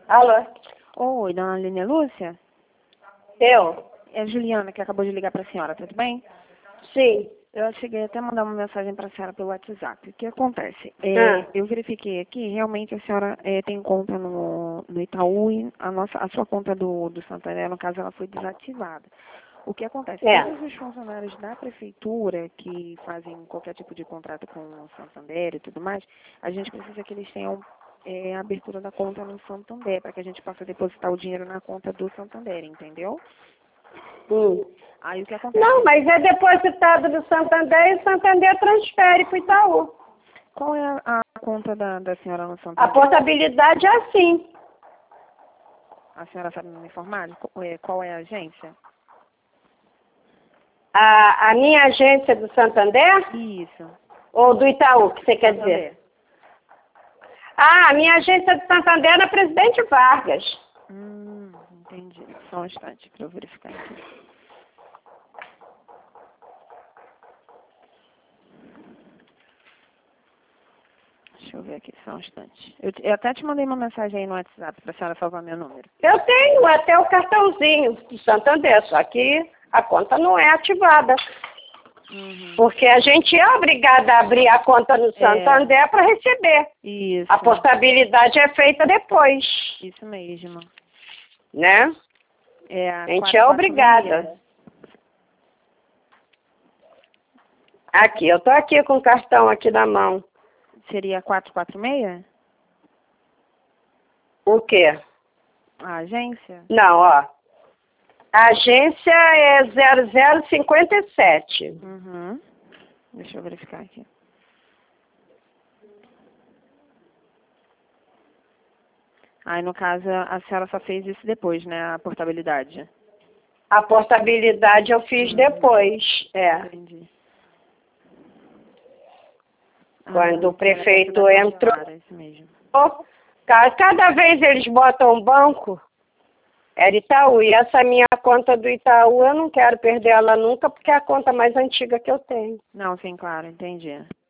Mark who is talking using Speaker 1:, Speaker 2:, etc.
Speaker 1: Alô?
Speaker 2: Oi, dona Aline Lúcia?
Speaker 1: Eu?
Speaker 2: É a Juliana que acabou de ligar para a senhora, tudo bem?
Speaker 1: Sim.
Speaker 2: Eu cheguei até a mandar uma mensagem para a senhora pelo WhatsApp. O que acontece? Eu verifiquei aqui, realmente a senhora tem conta no Itaú e a sua conta do Santander, no caso, ela foi desativada. O que acontece? Todos os funcionários da prefeitura que fazem qualquer tipo de contrato com o Santander e tudo mais, a gente precisa que eles tenham a abertura da conta no Santander, para que a gente possa depositar o dinheiro na conta do Santander, entendeu? Aí o que acontece?
Speaker 1: Não, mas é depositado no Santander e o Santander transfere para o Itaú.
Speaker 2: Qual é a conta da senhora no
Speaker 1: A
Speaker 2: Santander?
Speaker 1: portabilidade é assim.
Speaker 2: A senhora sabe me informar? Qual é a agência?
Speaker 1: A minha agência do Santander?
Speaker 2: Isso.
Speaker 1: Ou do Itaú, que você quer
Speaker 2: Santander.
Speaker 1: dizer? Ah, a minha agência do Santander é na Presidente Vargas.
Speaker 2: Entendi. Só um instante para eu verificar aqui. Deixa eu ver aqui, só um instante. Eu até te mandei uma mensagem aí no WhatsApp para a senhora salvar meu número.
Speaker 1: Eu tenho até o cartãozinho do Santander, só que a conta não é ativada. Porque a gente é obrigada a abrir a conta no Santander para receber.
Speaker 2: Isso.
Speaker 1: A portabilidade é feita depois.
Speaker 2: Isso mesmo.
Speaker 1: Né?
Speaker 2: A
Speaker 1: gente é obrigada. Aqui, eu tô aqui com o cartão aqui na mão.
Speaker 2: Seria 446?
Speaker 1: O quê?
Speaker 2: A agência?
Speaker 1: Não, ó. A agência é 0057.
Speaker 2: Deixa eu verificar aqui. Aí, no caso, a senhora só fez isso depois, né? A portabilidade.
Speaker 1: A portabilidade eu fiz depois,
Speaker 2: Entendi.
Speaker 1: Quando o prefeito entrou.
Speaker 2: É isso mesmo.
Speaker 1: Cada vez eles botam um banco, era Itaú. E essa minha conta do Itaú, eu não quero perder ela nunca, porque é a conta mais antiga que eu tenho.
Speaker 2: Não, sim, claro, entendi.